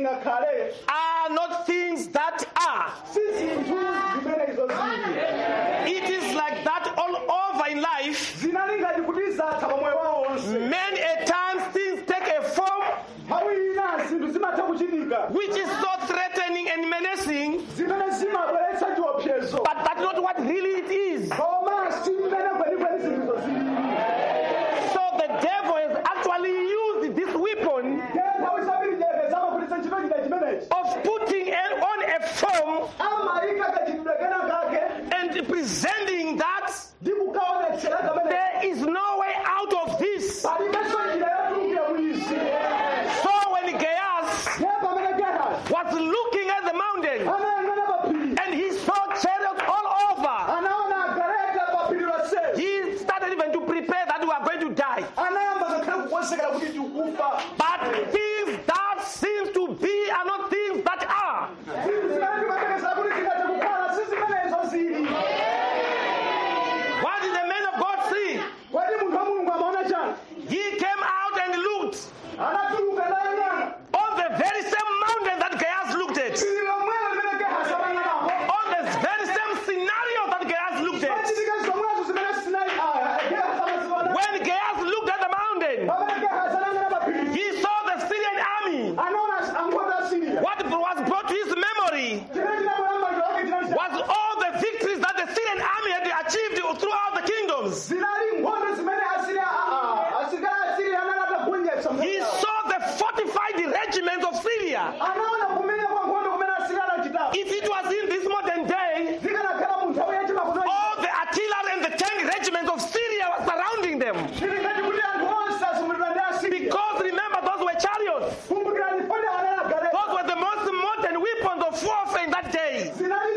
are not things that are. It is like that all over in life. Many a times things take a form which is so threatening and menacing, but that's not what really it is. So the devil has actually used this weapon of putting on a form and presenting that there is no way out of this. So when Gehazi was looking at the mountain and he saw chariots all over, he started even to prepare that we are going to die. But things that seems to be are not things that are. What did the man of God see? He came out and looked on the very same mountain that Gehazi looked at. On the very same scenario that Gehazi looked at. When Gehazi looked at the mountain, he saw the Syrian army. What was brought to his memory was all the victories that the Syrian army had achieved throughout the kingdoms. He saw the fortified regiments of Syria. If it was in this modern day, all the artillery and the tank regiments of Syria were surrounding them. Because remember, those were chariots. Those were the most modern weapons of warfare in that day.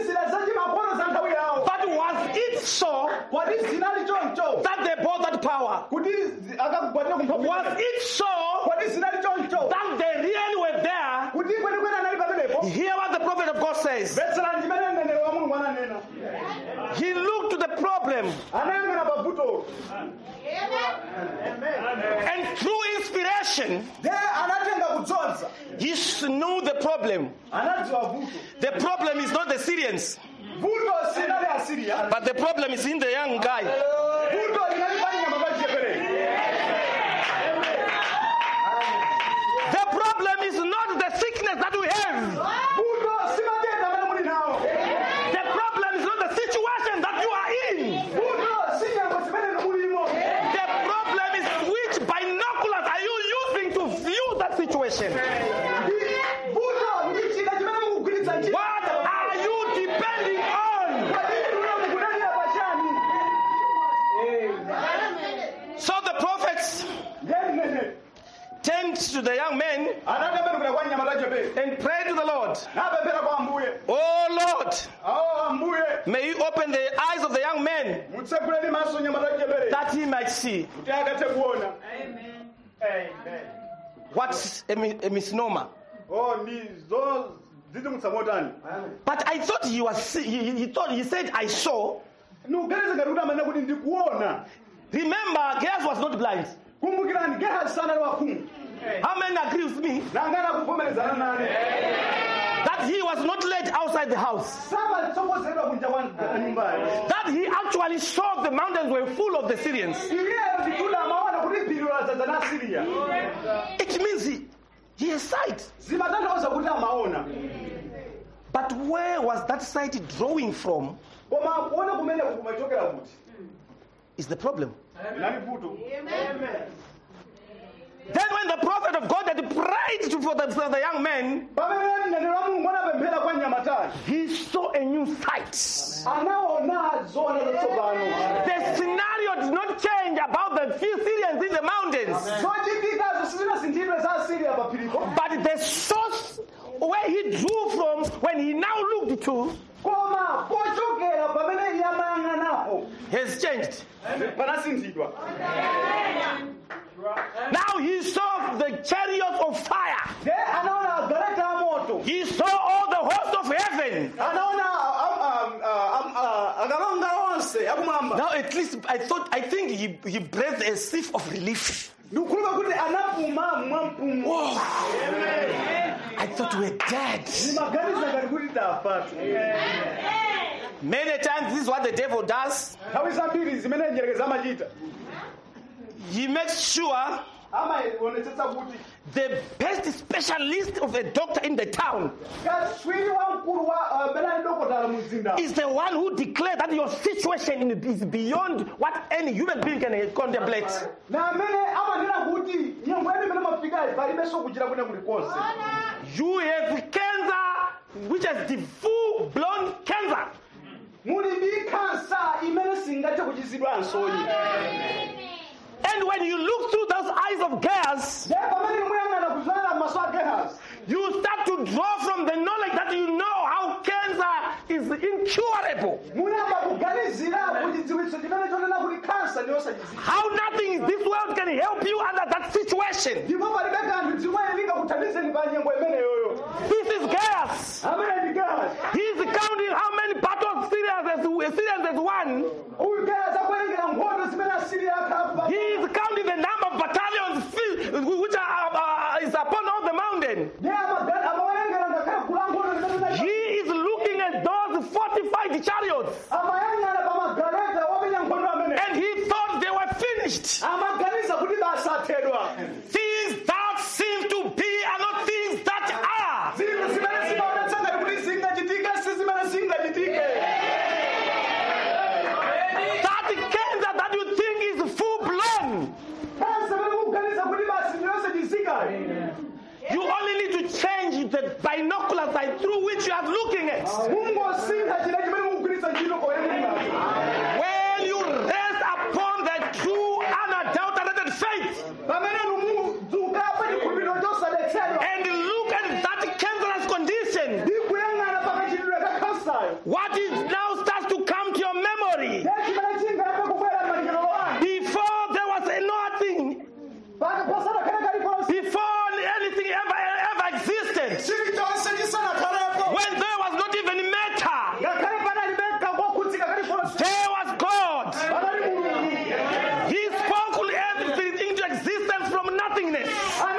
But was it so that they bought that power? Was it so that they really were there? Hear what the prophet of God says. He looked to the problem. And through inspiration, he knew the problem. The problem is not the Syrians, but the problem is in the young guy. The problem is not the sickness that we have. The problem is not the situation that you are in. The problem is which binoculars are you using to view that situation? What are you depending on? So the prophets turned to the young men and prayed to the Lord. Oh Lord, may you open the eyes of the young man that he might see. Amen. What's a misnomer? But I thought he said I saw. Remember, Gehazi was not blind. How many agree with me that he was not led outside the house? That he actually saw the mountains were full of the Syrians. It means he has sight. But where was that sight drawing from? Is the problem. Then when the prophet of God had prayed for the young man, he saw a new sight. The scenario did not change about the few Syrians in the mountains. But the source where he drew from when he now looked to has changed. Now he saw the chariots of fire. He saw all the hosts of heaven. Now at least I think he breathed a sigh of relief. Whoa. I thought we were dead. Many times this is what the devil does. He makes sure the best specialist of a doctor in the town is the one who declares that your situation is beyond what any human being can contemplate. You have cancer, which is the full-blown cancer. And when you look through those eyes of Gehazi, you start to draw from the knowledge that you know how cancer is incurable. How nothing in this world can help you under that situation. This is Gehazi. He's counting how many battles Syrians has won. He is counting the number of battalions which is upon all the mountain. He is looking at those fortified chariots. And he thought they were finished. Things that seem to be are not things that are. That cancer that you think is full blown, you only need to change the binocular sight through which you are looking at. When you rest upon the true unadulterated faith and look at that cancerous condition, what is now starts to come to your memory. Before there was nothing, before anything ever existed, when there was not even matter, there was God. He spoke everything into existence from nothingness.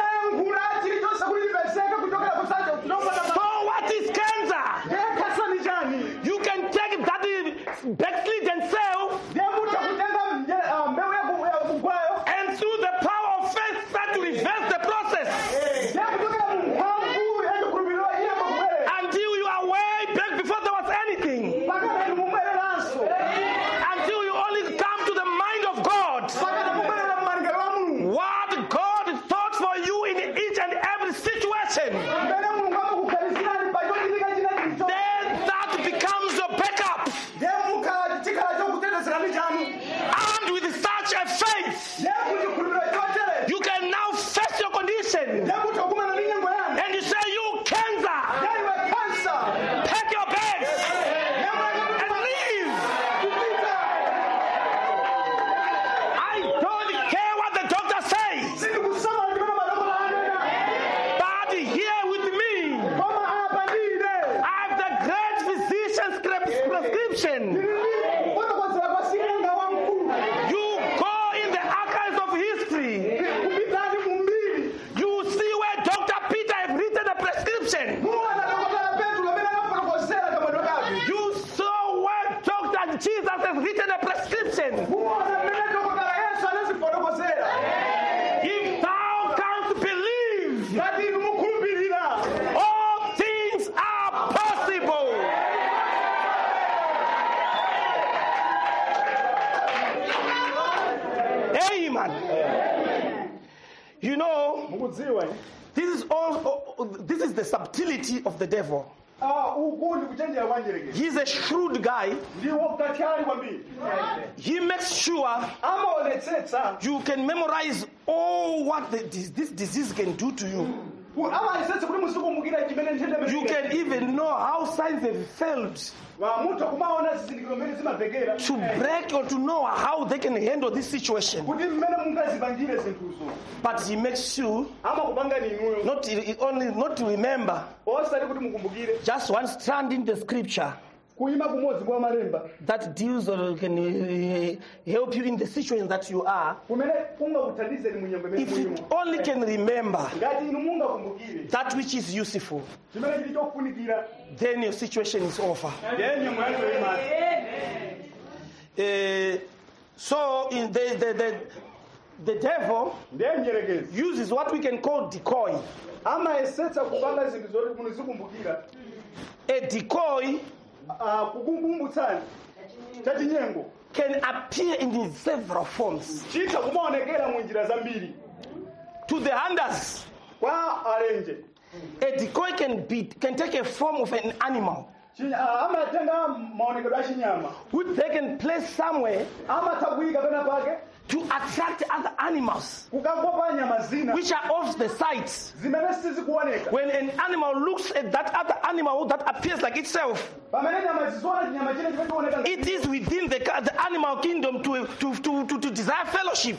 So what is cancer? You can take that backslidden cell and through the power of faith start to reverse the process until you are way back before there was anything, until you only come to the mind of God. What God thought for you in each and every situation, then that becomes your backup. And with such a faith, you can now face your condition and you say, you cancer, pack your bags and leave. I don't care what the doctor says, but here with me, I have the great physician's prescription. You go in the archives of history, you see where Dr. Peter has written a prescription. You saw where Dr. Jesus has written a prescription. If thou canst believe, all things are possible. Amen. You know, this is the subtlety of the devil. He's a shrewd guy. He makes sure you can memorize all what this disease can do to you. You can even know how science have failed to break or to know how they can handle this situation. But he makes sure not to remember just one strand in the scripture that deals or can help you in the situation that you are. If you only can remember that which is useful, then your situation is over. So in the devil uses what we can call decoy. A decoy can appear in several forms. To the hunters, a decoy can take a form of an animal, which they can place somewhere to attract other animals which are off the sight. When an animal looks at that other animal that appears like itself, it is within the animal kingdom to desire fellowship.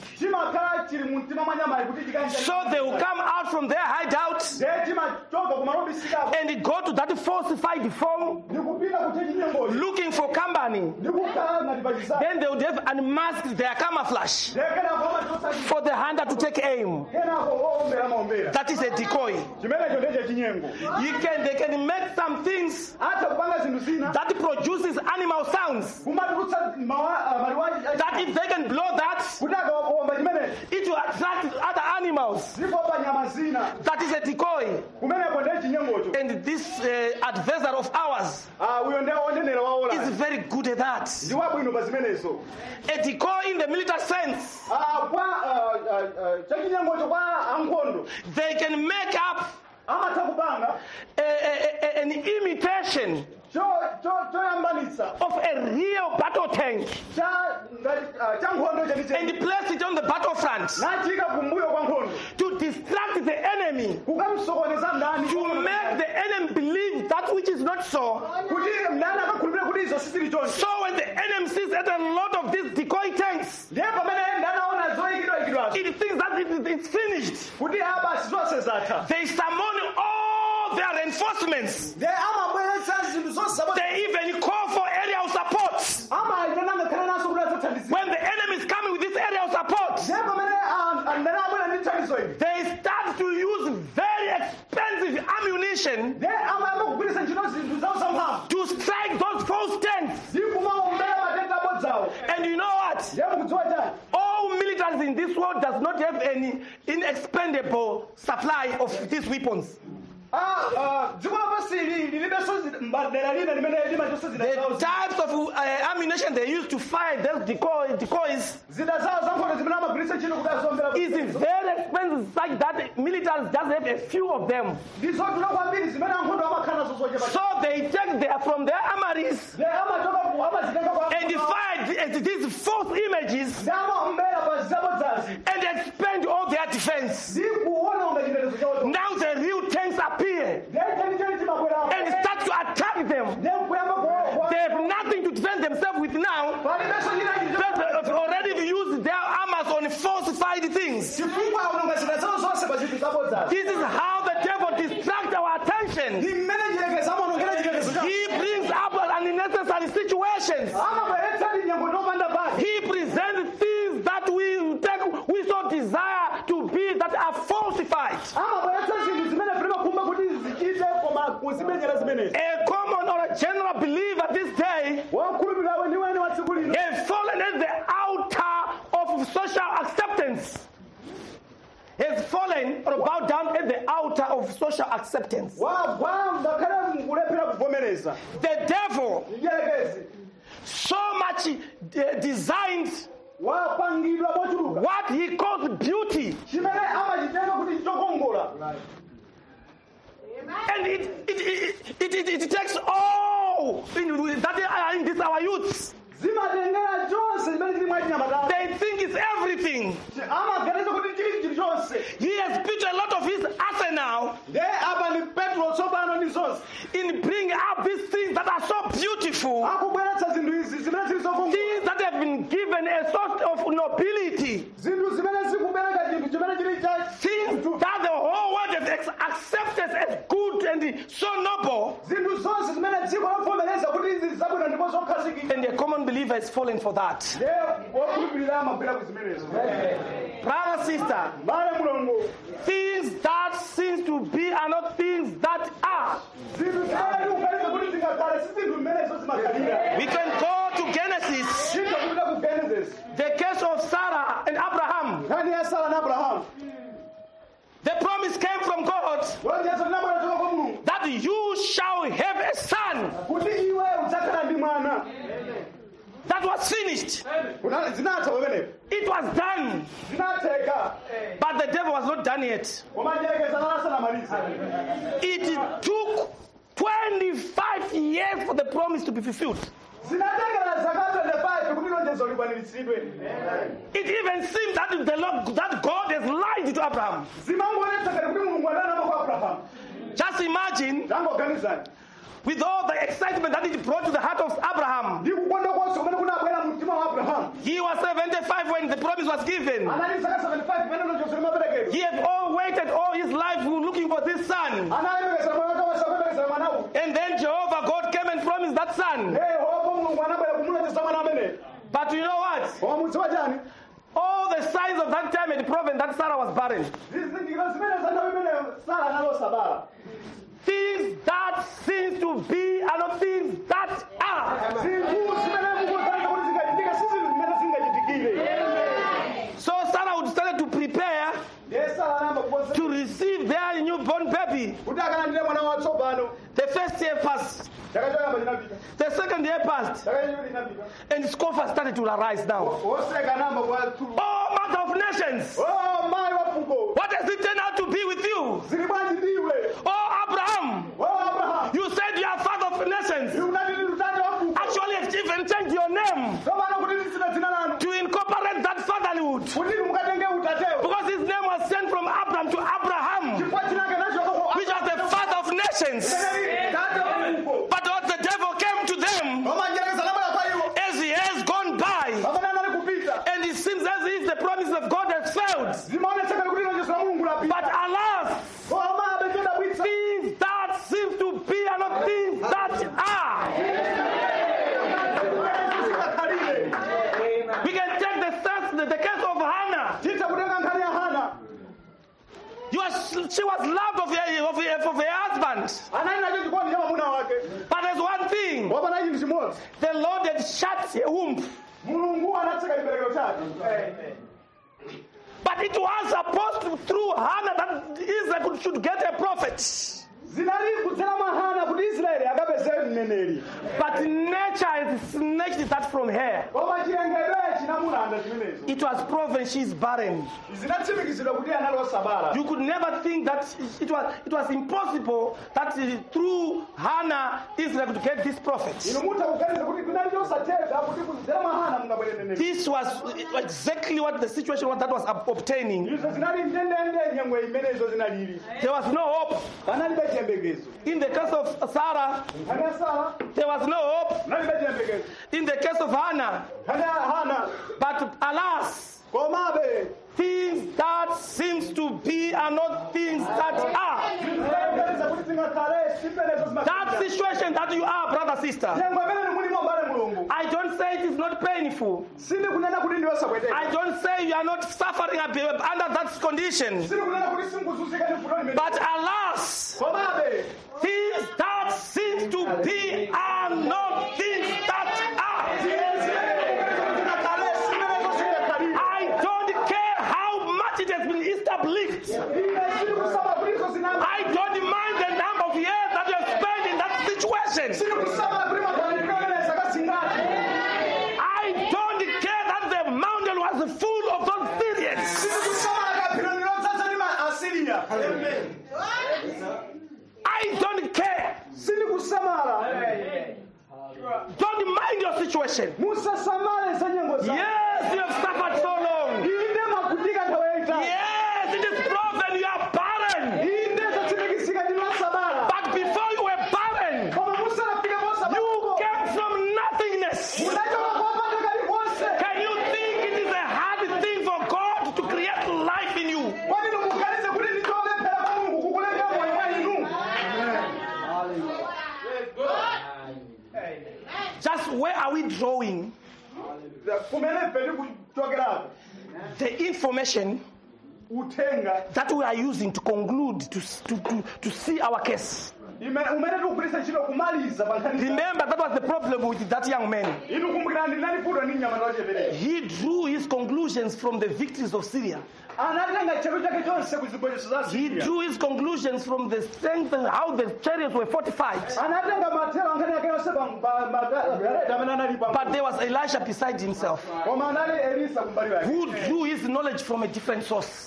So they will come out from their hideout and go to that falsified form looking for company. Then they would have unmasked their camouflage for the hunter to take aim. That is a decoy. They can make some things that produces animal sounds, that if they can blow that, it will attract other animals. That is a decoy. And this adversary of ours is very good at that. A decoy in the military sense, they can make up an imitation of a real battle tank and place it on the battlefront to distract the enemy, to make the enemy believe that which is not so. So when the enemy sees a lot of these decoy tanks, it thinks that it's finished. They summon all their reinforcements. They even call for aerial support. When the enemy is coming with this aerial support, they start to use very expensive ammunition to strike those false tanks. And you know what? All militaries in this world does not have any inexpendable supply of these weapons. The types of ammunition they use to fire those decoys is very expensive, such that militaries just have a few of them. So they take from their armories and fire these false images and expend all their defense. Now the real tanks appear and start to attack them. They have nothing to defend themselves with now. They've already used their armors on falsified things. This is how the devil distracts our attention. He brings up unnecessary situations. He presents things that we so desire to be that are falsified. A common or a general believer this day has fallen at the altar of social acceptance. Has fallen or bowed down at the altar of social acceptance. The devil so much designed what he calls beauty. And it takes all that are in this our youths. They think it's everything. He has put a lot of his arsenal in bringing up these things that are so beautiful, things that have been given a sort of nobility, things that the whole world has accepted as good and so noble, and a common believer is falling for that. Brother, sister, things that seem to be are not things that are. We can go to Genesis, the case of Sarah and Abraham. The promise came from God that you shall have a son. That was finished. It was done. But the devil was not done yet. It took 25 years for the promise to be fulfilled. It even seems that that God has lied to Abraham. Just imagine, with all the excitement that it brought to the heart of Abraham. He was 75 when the promise was given. He had all waited all his life looking for this son. And then Jehovah God came and promised that son. But you know what? All the signs of that time had proven that Sarah was barren. Things that seem to be are not things that are. So Sarah would start to prepare to receive their newborn baby. The first year passed. The second year passed. And scoffers started to arise now. Oh, mother of nations. What does it turn out to be with you? Oh, Abraham. You said you are father of nations. Actually, it's even changed your name to incorporate that fatherhood. Because his name was sent from Abraham to Abraham, which was the father of nations. But what the devil came to them as he has gone by, and it seems as if the promise of God has failed. But alas, things that seem to be are not things that are. We can take the case of Hannah. She was loved of her husband. But there's one thing. The Lord had shut her womb. But it was supposed to, through Hannah, that Israel should get a prophet. But nature has snatched that from her. It was proven she is barren. You could never think that it was impossible that through Hannah Israel could get this prophet. This was exactly what the situation was that was obtaining. There was no hope. In the case of Sarah, there was no hope. In the case of Hannah, but alas, things that seems to be are not things that are. That situation that you are, brother, sister, I don't say it is not painful. I don't say you are not suffering under that condition. But alas, things that seem to be are not things that are. I don't care how much it has been established. I don't mind the number of years that you have spent in that situation. I don't care that the mountain was full of those Syrians. I don't care. Don't mind your situation. Yes, you have suffered so long. Yes, it is proven you are barren. But before you were barren, you came from nothingness. Can you think it is a hard thing for God to create life in you? where are we drawing the information that we are using to conclude, to see our case? Remember, that was the problem with that young man. He drew his conclusions from the victories of Syria. He drew his conclusions from the strength and how the chariots were fortified. But there was Elisha beside himself, who drew his knowledge from a different source.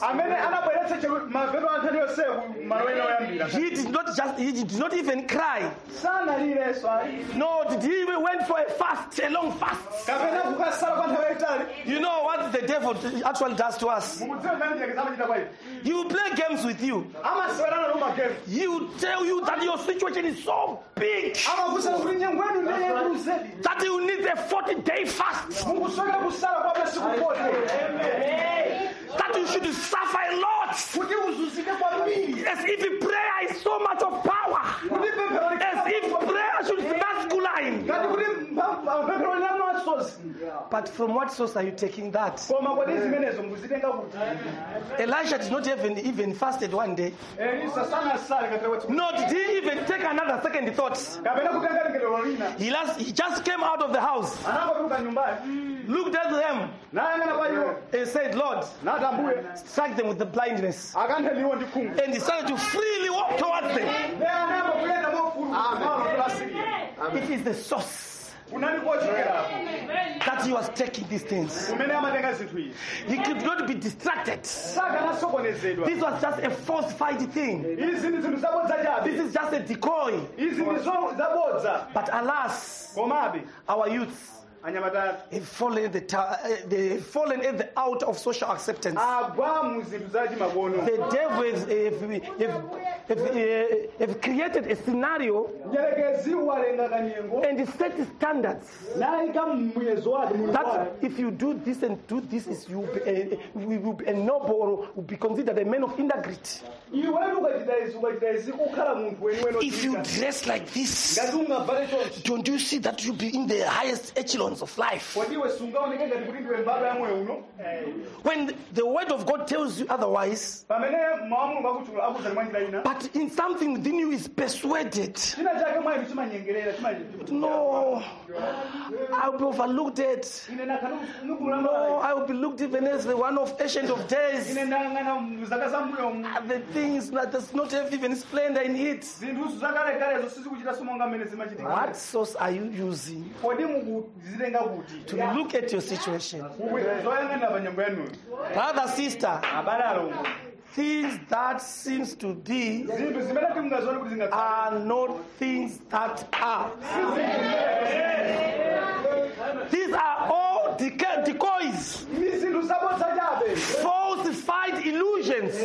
He did not even cry. No, did he even went for a fast, a long fast? You know what the devil actually does to us? He will play games with you. He will tell you that your situation is so big that you need a 40-day fast. That you should suffer a lot. As if prayer is so much of power. As if prayer should be masculine. But from what source are you taking that? Elisha did not even fasted one day. Nor did he even take another second thought. He just came out of the house, looked at them, and said, Lord, strike them with the blindness. And he started to freely walk towards them. It is the source that he was taking these things. He could not be distracted. This was just a falsified thing. This is just a decoy. But alas, our youths have fallen at the out of social acceptance. The devil have created a scenario and set standards that if you do this and do this, you will be a noble or will be considered a man of integrity. If you dress like this, don't you see that you'll be in the highest echelons of life? When the word of God tells you otherwise, but in something within you is persuaded, no, I'll be overlooked. No, I will be looked even as the one of ancient of days. The things that's not even splendor in it. What source are you using to look at your situation? Brother, sister, things that seems to be are not things that are. These are all decoys, falsified illusions.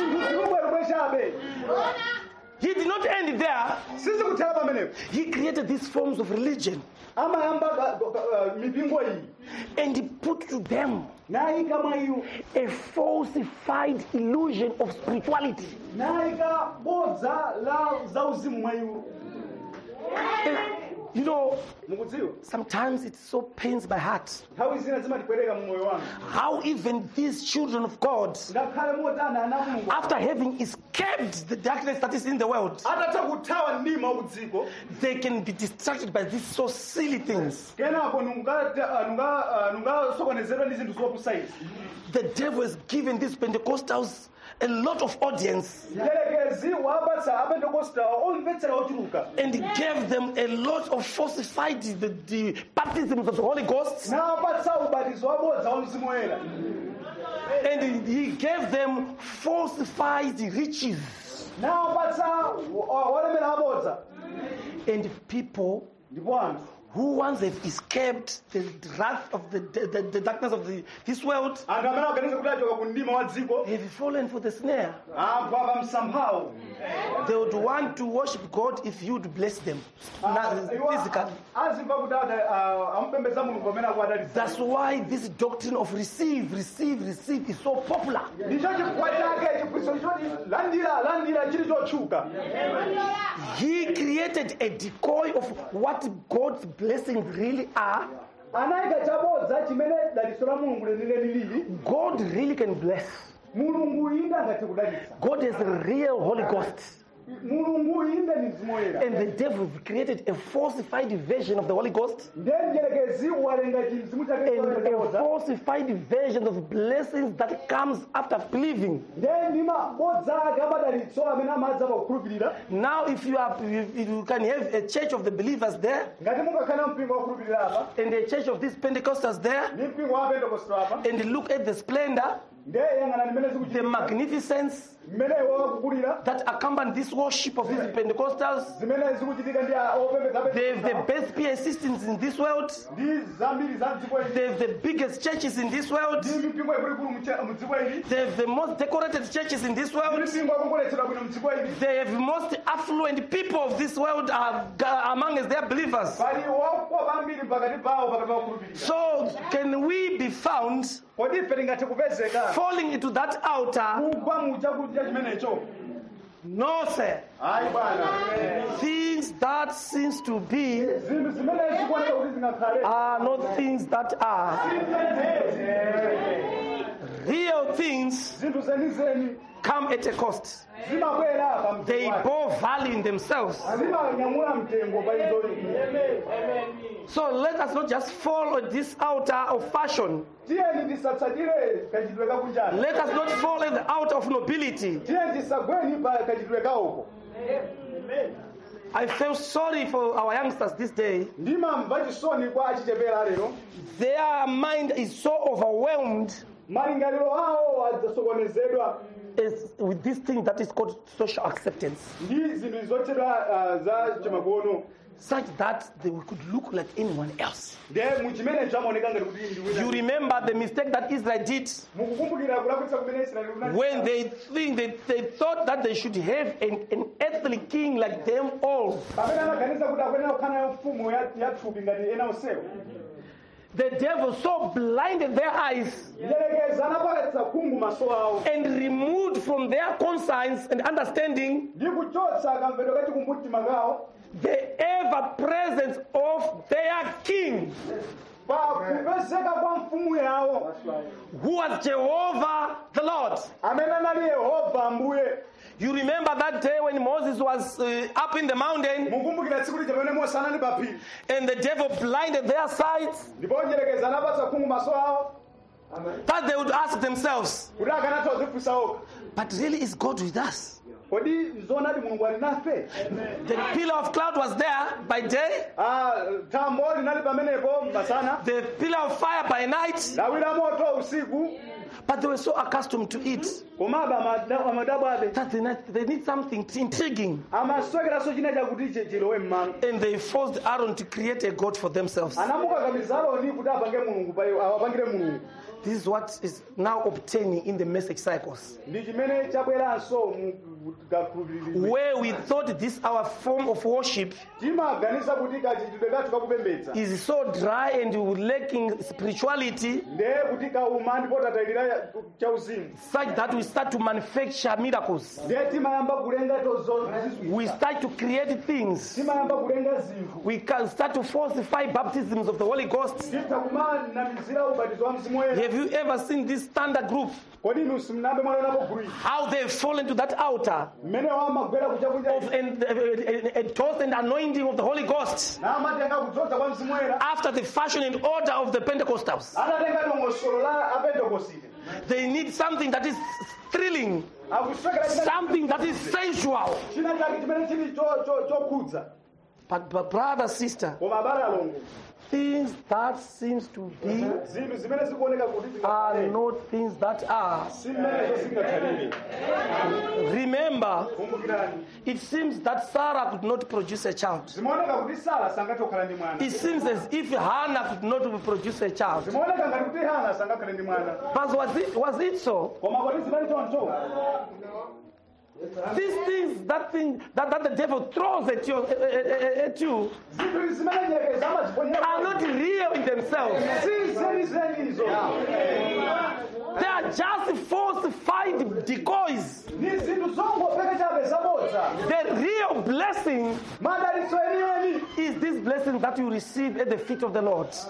He did not end there. He created these forms of religion and he put to them a falsified illusion of spirituality. You know, sometimes it so pains my heart how even these children of God, after having escaped the darkness that is in the world, they can be distracted by these so silly things. The devil has given these Pentecostals a lot of audience and gave them a lot of falsified the baptisms of the Holy Ghost, and he gave them falsified riches, and people who once have escaped the wrath of the darkness of this world have fallen for the snare. They would want to worship God if you would bless them physically. That's why this doctrine of receive is so popular. He created a decoy of what God's blessings really are. God really can bless. God is a real Holy Ghost. And the devil created a falsified version of the Holy Ghost, and a falsified version of blessings that comes after believing. Now if you can have a church of the believers there, and a church of these Pentecostals there, and look at the splendor, the magnificence that accompany this worship of these Pentecostals. They have the best PA systems in this world. They have the biggest churches in this world. They have the most decorated churches in this world. They have the most affluent people of this world among their believers. So can we be found falling into that altar? No, sir. Things that seems to be are not things that are. Real things come at a cost. They bore value in themselves. So let us not just fall on this altar of fashion. Let us not fall in the altar of nobility. I feel sorry for our youngsters this day. Their mind is so overwhelmed is with this thing that is called social acceptance, such that they could look like anyone else. You remember the mistake that Israel did when they thought that they should have an earthly king like them all. The devil so blinded their eyes and removed from their conscience and understanding the ever presence of their king, who was Jehovah the Lord. You remember that day when Moses was up in the mountain and the devil blinded their sight, that they would ask themselves, but really is God with us? The pillar of cloud was there by day, the pillar of fire by night, but they were so accustomed to it that they need something intriguing, and they forced Aaron to create a god for themselves. This is what is now obtaining in the message cycles, where we thought this our form of worship is so dry and lacking spirituality, such that we start to manufacture miracles. We start to create things. We can start to falsify baptisms of the Holy Ghost. Have you ever seen this standard group? How they fall into that altar of a toast and anointing of the Holy Ghost after the fashion and order of the Pentecostals. They need something that is thrilling, something that is sensual. But brother, sister, things that seems to be are not things that are. Remember, it seems that Sarah could not produce a child. It seems as if Hannah could not produce a child. But was it so? These things, that the devil throws at you are not real in themselves. They are just falsified decoys The real blessing is this blessing that you receive at the feet of the Lord. This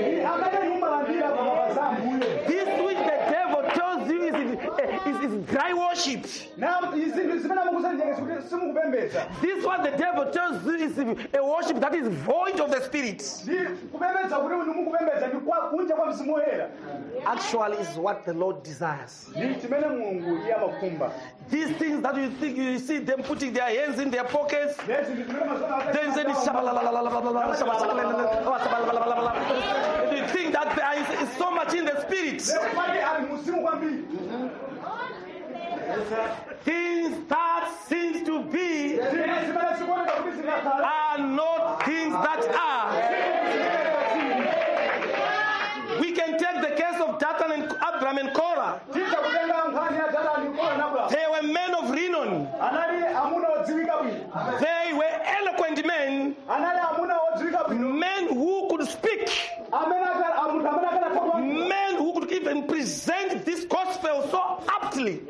which the devil tells you is dry worship. This what the devil tells you is a worship that is void of the Spirit. Actually is what the Lord desires. These things that you think you see them putting their hands in their pockets, then say you think that there is so much in the Spirit. Things that seems to be are not things that are. We can take the case of Dathan and Abiram and Korah. They were men of renown. They were eloquent men. Men who could speak. Men who could even present this gospel so aptly.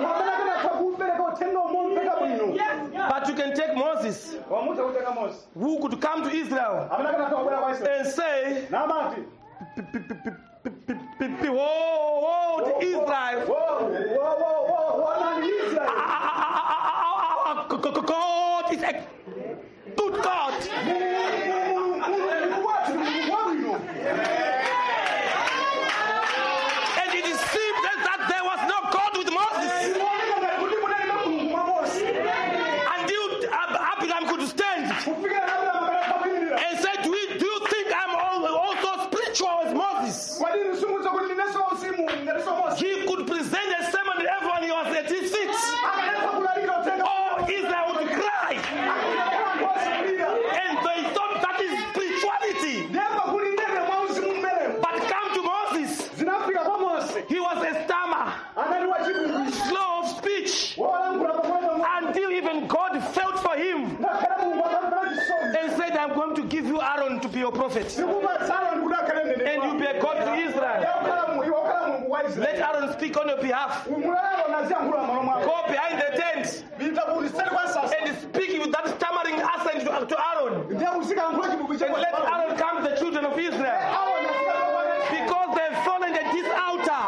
But you can take Moses, who could come to Israel and say, behold, Israel, God is a good God. And it seemed that there was no God with Moses until Abraham could stand and said, do you think I'm also spiritual as Moses? He could present a sermon to everyone he was at his feet. Oh, Israel would cry. And they thought that is spirituality. But come to Moses. He was a stammer, slow of speech, until even God felt for him and said, I'm going to give you Aaron to be your prophet. And you be a God to Israel. Let Aaron speak on your behalf. Go behind the tent and speak with that stammering accent to Aaron. And let Aaron come to the children of Israel. Because they've fallen at this altar.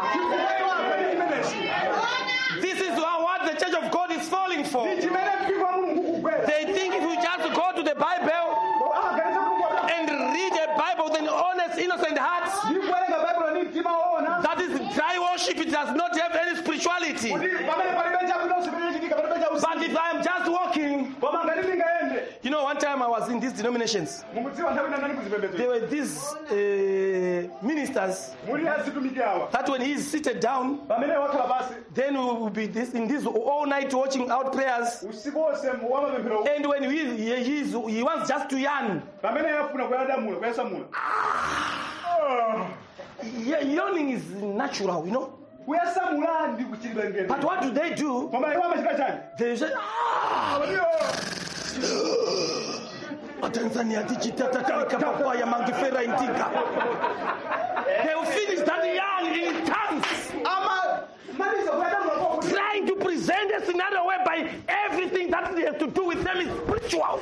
This is what the church of God is falling for. They think if you just go to the Bible and read a Bible with an honest, innocent heart, that is dry worship. It does not have any spirituality. But if I am just walking, you know, one time I was in these denominations. There were these ministers that when he is seated down, then we will be in this all night watching out prayers. And when he wants just to yarn, yawning is natural, you know. But what do? They say, Tanzania they will finish that yarn in tongues, trying to present a scenario whereby everything that has to do with them is spiritual.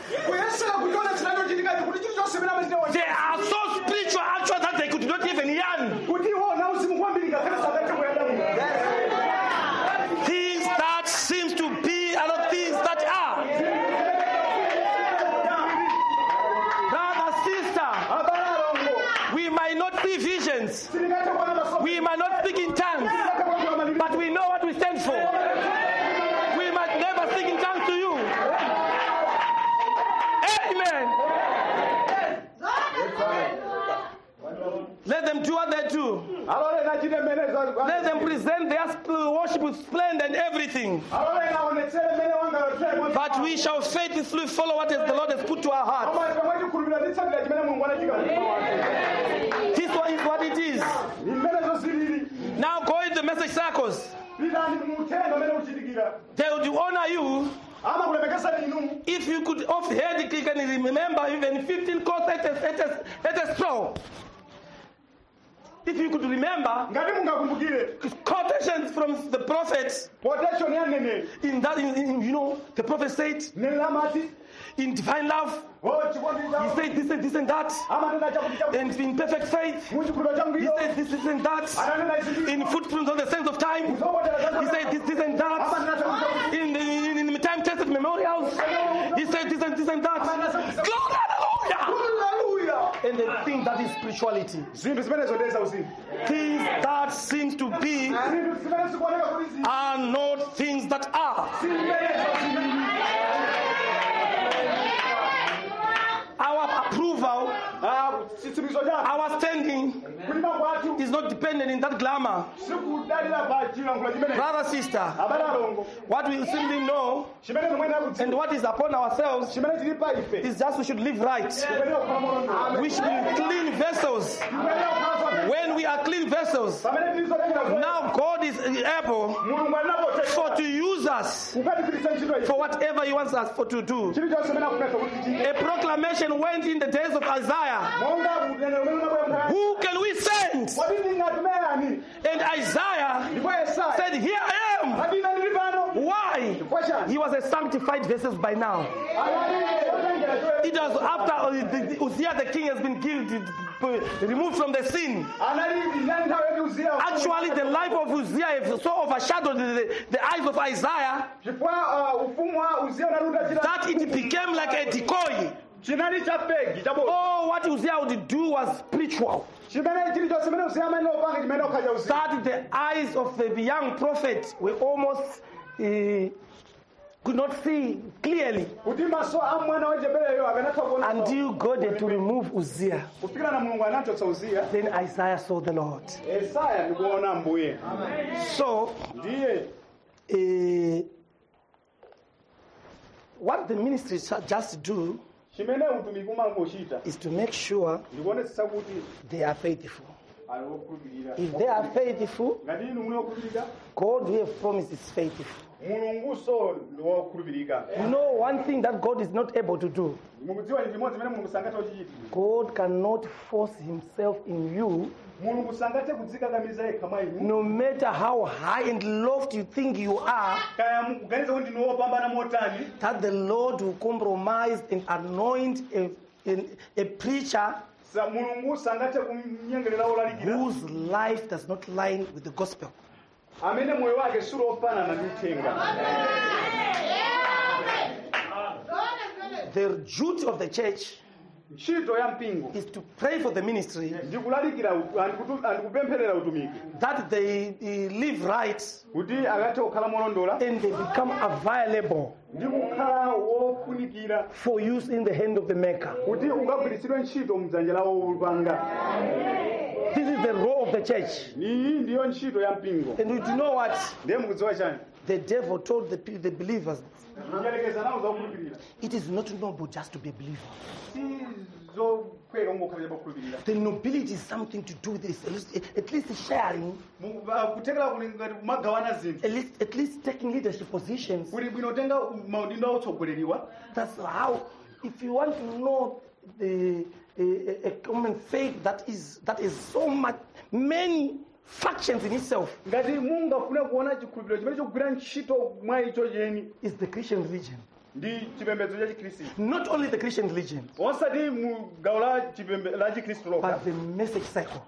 They are so spiritual actually that they could not even yarn. Things that seems to be are not things that are. Brother, sister, we might not see visions, we might not speak in tongues, but we know what we stand for. We might never speak in tongues to you. Amen. Let them do what they do. Let them present their worship with splendor and everything. But we shall faithfully follow what the Lord has put to our hearts. This one is what it is. Now go in the message circles. They would honor you if you could off-head, you can remember even 15 courses at a straw. if you could remember, ngati mungakumbukire quotations from the prophets, quotation ya mneneri in that, the prophet said, mneneri amati in divine love, he said this and that, and in perfect faith, he said this and that, in footprints on the sands of time, he said this and that, in time-tested memorials, he said this and that. Glory, hallelujah! And the thing that is spirituality, things that seems to be are not things that are. Our approval, our standing is not dependent in that glamour. Brother, sister, what we simply know and what is upon ourselves is just we should live right. We should be clean vessels. When we are clean vessels, now God is able to use us for whatever He wants us to do. A proclamation went in the days of Isaiah. Who can we send? And Isaiah said, here I am. Why? He was a sanctified vessel by now. It was after Uzziah the king has been removed from the scene. Actually, the life of Uzziah so overshadowed the eyes of Isaiah that it became like a decoy. Oh, what Uzziah would do was spiritual. That the eyes of the young prophet were almost could not see clearly until God had to remove Uzziah. Then Isaiah saw the Lord. So, what the ministry just do is to make sure they are faithful. If they are faithful, God we have promised is faithful. One thing that God is not able to do, God cannot force Himself in you. No matter how high and lofty you think you are, that the Lord will compromise and anoint a preacher whose life does not line with the gospel. The duty of the church is to pray for the ministry that they live right and they become available for use in the hand of the maker. This is the role of the church. And we do know what? The devil told the believers, it is not noble just to be a believer. The nobility is something to do with this, at least sharing, at least taking leadership positions. That's how, if you want to know a common faith that is so much, many factions in itself, is the Christian religion. Not only the Christian religion, but the message cycle.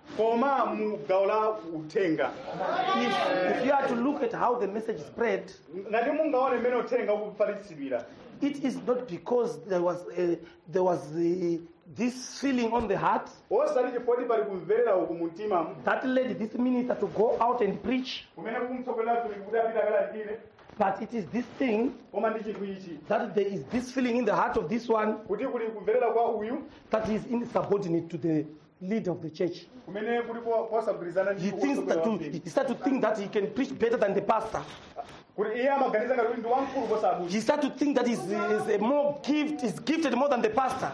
If you are to look at how the message spread, it is not because there was this feeling on the heart that led this minister to go out and preach. But it is this thing that there is this feeling in the heart of this one that is insubordinate to the leader of the church. He starts to think that he can preach better than the pastor. He starts to think that he's gifted more than the pastor.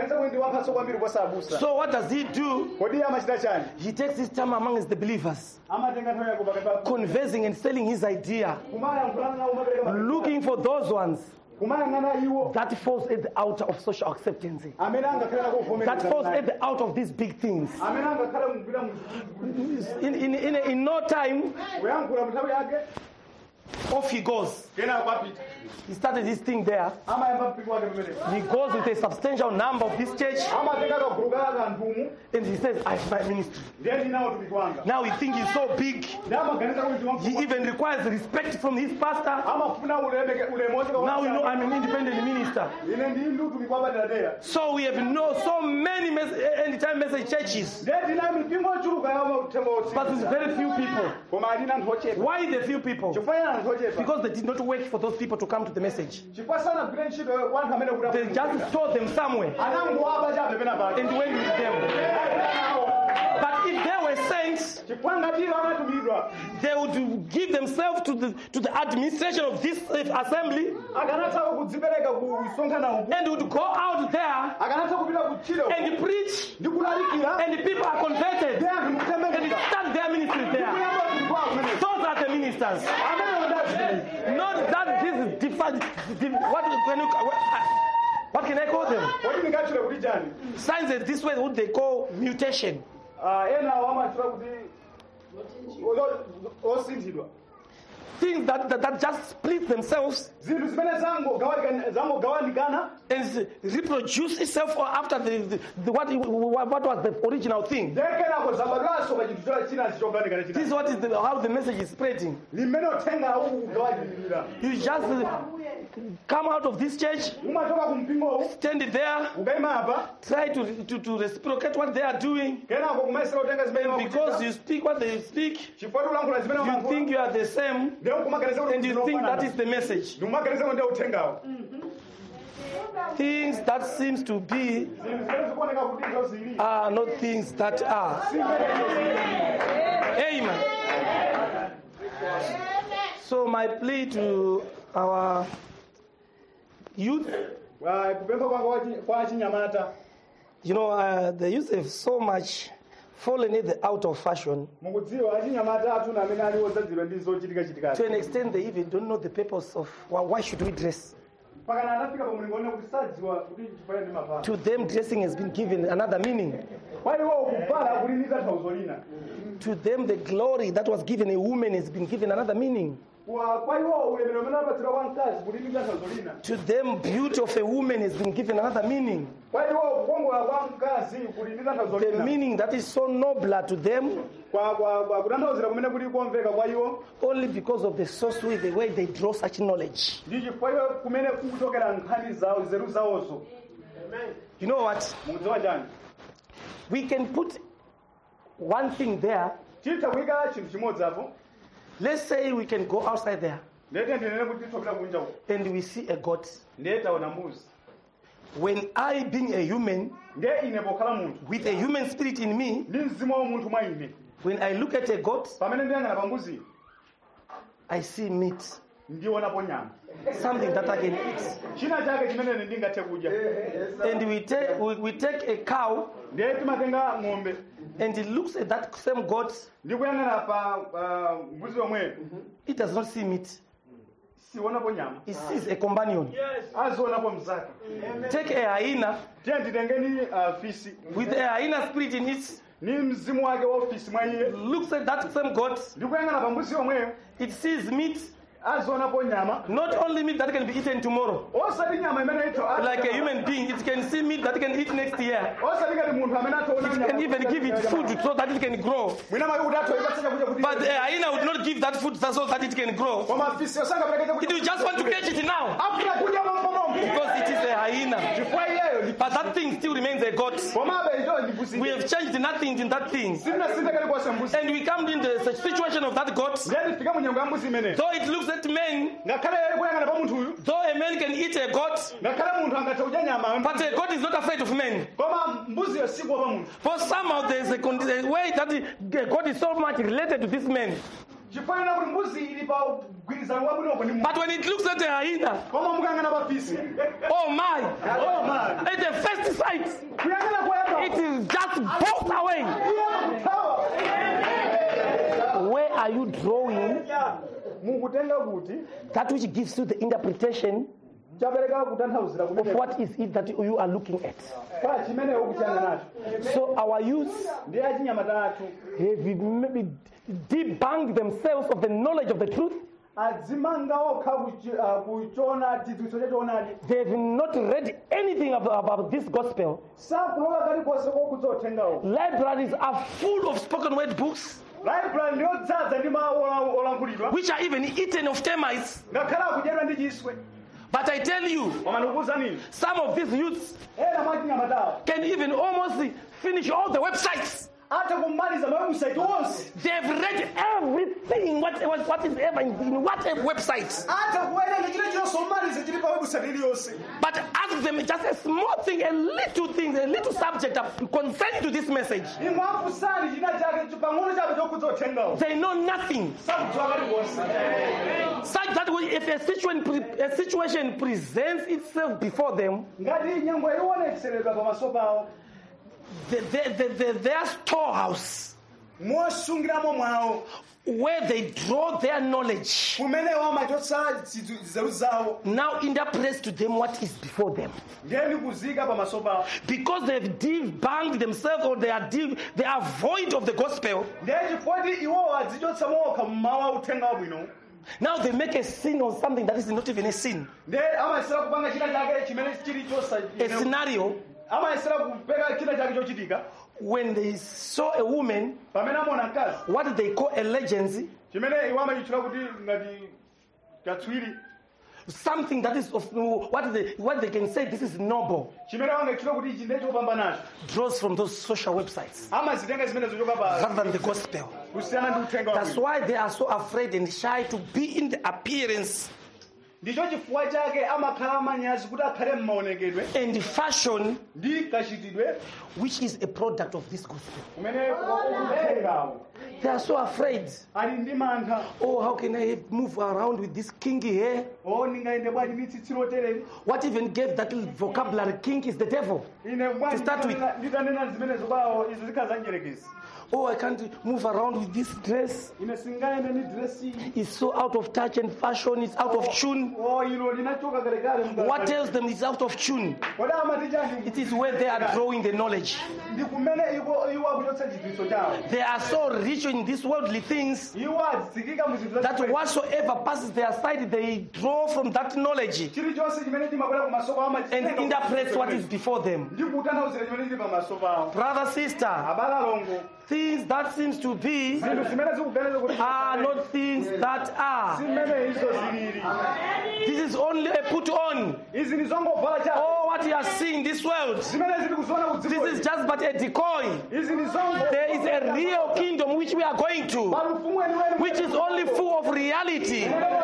So what does he do? He takes his time amongst the believers, conversing and selling his idea, looking for those ones kumayang'ana iwo that falls at the outer of social acceptance, amene angakhala that falls at kuvomereza the out of these big things. amene angakhala mugwira mu In no time, kuyankhula mu nthawi yake off he goes. kena kwapita He started this thing there. amayamba mpingo wake pamene He goes with a substantial number of this church, amatenga kagulu kaka anthumu and he says, I have my ministry. ndiye ndinawo tumiki wanga Now he thinks he's so big. ndi amaganiza kuti He even requires respect from his pastor. amafuna ulemozi Now you know I'm an independent minister. ine ndi utumiki wapaderadera So we have so many anytime message churches, ndiye ndina mipingo ochuluka yauthenga but otsi it's very few people. koma alina anthu ochepa Why the few people? chifukwa anthu ochepa Because they did not wait for those people to come to the message. chifukwa sanagwire ntchito kwa anthu amene They just saw them somewhere anangoapa chabe pena pake and went with them. But if they were saints, chifukwa ngati iwo anatumidwa they would give themselves to the administration of this assembly akanathawa kudzipereka ku msonkhano uku and would go out there akanatha kupita kutchire and preach, ndi kulalikira and the people are converted ndi anthu and mukutembenuka start their ministry there. kuyamba utumiki wawo kumene Those are the ministers. amene ndazimene Not that this is different. What can I call them? kodi ndingatchule kuti chani Signs that this way, what they call mutation. ena amatchula kuti osinthidwa Things that just split themselves zinthu zimene zangogawanikana and reproduce itself after what was the original thing. ndekenako zabadwanso pa chinthu chola china chogawanikana This china is what is how the message is spreading. ni mmene uthenga ukugawanikira You just come out of this church, umachoka ku mpingowu stand there, ukayima apa try to reciprocate what they are doing. kenako kumaisira utenga zimene Because you speak what they speak, chifukwa ulankhula zimene you think you are the same, ndiye ukumaganiza and you think that is the message. ndikumaganiza kuti ndiye uthengawo Things that seems to be zinthu zimene zikuoneka kuti izo zili are not things that are. Amen. So my plea to our youth, kupempha kwanga kwa chinyamata you know, the youth have so much fallen in the out of fashion mukudziwa achinyamata athu amene ali odzazidwa ndi zochitika to chitikati an extent they even don't know the purpose of why should we dress. pakana anafika pa mulingo one kuti sadziwa kuti chifukwa ndi mapala To them, dressing has been given another meaning. kwa iwo kuvala kuli ndi tanthauzo lina To them, the glory that was given a woman has been given another meaning. kwa iwo ulemero umene apatsidwa kwa mkazi kuli ndi tanthauzo lina To them, beauty of a woman has been given another meaning. kwa iwo kukongola kwa mkazi kuli ndi tanthauzo The lina meaning that is so nobler to them kwa kutanthauzira kumene kuli kuomveka kwa iwo only because of the source way, the way they draw such knowledge. ndi chifukwa iwo kumene kukuchokera nkhani zawo nzeru zawonso You know what? mukudziwa chani We can put one thing there. titha kuyika chinthu chimodzi apo Let's say we can go outside there ndete ndinene kuti titha kunja uko and we see a goat. ndiye taona mbuzi When I, being a human, ndiye ine pokhala munthu with a human spirit in me, ndi mzimu wa munthu mwa ine when I look at a goat, pamene ndiyang'ana pa mbuziyo I see meat, ndionapo nyama something that I can eat. china chake chimene ndingathe kudya And we take a cow ndiye timatenga ng'ombe and it looks at that same goat, ndi kuyang'ana pa mbuzi yomweyo it does not see meat. sionapo nyama It sees a companion. azionapo mzake Take a hyena tiye nditengeni fisi with a hyena spirit in it, ni mzimu wake wa ofisi mwa iye looks at that same goat, ndi kuyang'ana pa mbuzi yomweyo it sees meat, azionapo nyama not only meat that can be eaten tomorrow. osati nyama imene itho Like a human being, it can see meat that it can eat next year. osati ngati munthu amene athoona It can even give it food so that it can grow. mwina mwake kuti athoipatsa kudya kuti But a hyena would not give that food so that it can grow. koma fisi osangapereke It will just want to catch it now afuna kudya mompomomo because it is a hyena. chifukwa iyeyo ndi But that thing still remains a goat. komabe icho ndi mbuzi We have changed nothing in that thing. sitinasintha kalikonse mbuzi And we come in the situation of that goat. ndiye tifika mu nyengo ya mbuzi imeneyo Though it looks at men, ngakhale yeye kuyang'ana pa munthuyu though a man can eat a goat, ngakhale munthu angathe kudya nyama but a goat is not afraid of men. koma mbuziyo sikuopa munthu For somehow there is a way that the goat is so much related to this man. chifanana kuti mbuzi ili pa mgwirizano wabwinoko ndi munthu But when it looks at a hyena, koma mukayang'ana pa fisi oh my, oh man at the first sight, kuyang'ana koyamba it is just bolt away. thawa Where are you drawing mukutenga kuti that which gives you the interpretation chabereka kutanthauzira of kumene what is it that you are looking at. pa chimene ukuyang'ana nacho So our youth ndi achinyamata athu have maybe debunked themselves of the knowledge of the truth. adzimanga okha kuchona chidziwitso chachoonadi. They have not read anything about this gospel. sakulola kalikonse kokudza uthengawo. Libraries are full of spoken word books, library ndiyodzaza ndi mawu olankhulidwa which are even eaten of termites. ngakhale akudyedwa ndi chiswe. But I tell you, koma ndikukuwuza nini some of these youths ena mwa achinyamatawo can even almost finish all the websites. atha kumaliza mawebsite onse. They've read everything, what is ever in whatever website. atha kuwerenga chilichonse omaliza chili pa website iliyonse. But ask them just a small thing, a little subject concerning to this message. imwe afunsani china chake pang'ono chabe chokudza uthengawo. They know nothing. sakudziwa kalikonse. Such that if a situation presents itself before them, ngati nyengo iwonetseredwa pamaso pawo their storehouse, mosungiramo mwawo where they draw their knowledge, kumene wamachotsa nzeru zawo now interprets to them what is before them. ngeni kuzika pamaso pawo. Because they've debunked themselves, or they are void of the gospel. ndiye chifoti iwowo adzichotsa mokha mmawu a uthenga wabwino. Now they make a sin on something that is not even a sin. ndiye amayesera kupanga china chake chimene chili A scenario amayesera kupeka china chake chochitika when they saw a woman, pamene amona mkazi what they call a legends, chimene iwo amachitchula kuti ngati katswiri something that is of what they can say this is noble, chimene wangachitchula kuti ichi ndiye chopambanacho draws from those social websites amazitenga zimene zochoka pa rather than the gospel. kusiyana ndi uthenga That's wabwino. why they are so afraid and shy to be in the appearance ndicho chifukwa chake amakhala amanyazi kuti akhale m'maonekedwe and fashion, ndi kachitidwe which is a product of this gospel. kumene uthengawo They are so afraid. ali ndi mantha. Oh, how can I move around with this kinky hair? ndingayende bwanji ndi tsitsi lotereri. What even gave that vocabulary kink is the devil. ine bwanji To start with. nditanena zimenezo kwawo izo zikhala zanjerekezi. Oh, I can't move around with this dress. ine singayende ndi dresi. It's so out of touch and fashion. It's out of tune. ilo linachoka kalekale. What tells them it's out of tune? kodi amati chani? It is where they are drawing the knowledge. ndi kumene iwo akuchotsa chidziwitso chawo. They are so rich in these worldly things iwo adzikika mu zinthu that zachikweza. whatsoever passes their side, they draw from that knowledge chilichonse chimene chimabwera kumaso kwawo and interprets what is before them. ndi kutanthauzira chimene chili pamaso pawo. Brother, sister, abale alongo, things that seems to be zinthu zimene zikuganiza kuti are not things that are. zimene izo zilili. This is only a put on. izi ndi zongovala chabe. Oh, what you are seeing in this world, zimene zili kuziona this kudziko. is just but a decoy. izi ndi zongo. There is a real kingdom which we are going to, pali ufumu weniweni. which is only full of reality,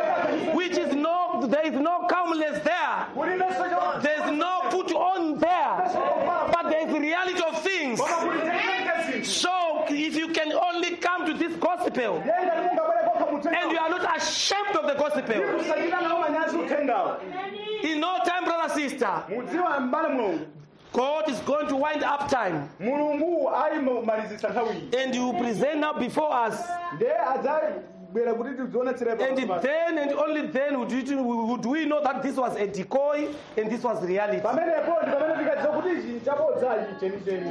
which is there is no calmness there, kulineso cha there is no put on there, but there is the reality of things. So if you can only come to this gospel and you are not ashamed of the gospel, in no time, brother, sister, mudziwa mbale mulungu God is going to wind up time mulungu ayimalizisa nthawi and you present now before us. ndiye adzabwera kuti tidzionetsere And then and only then would we know that this was a decoy and this was reality. pamenepo ndi pamene tikadziwa kuti ichi chabodzachi chenicheni.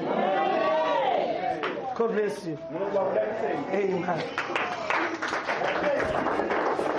God bless you. mulungu akudalitseni. Amen.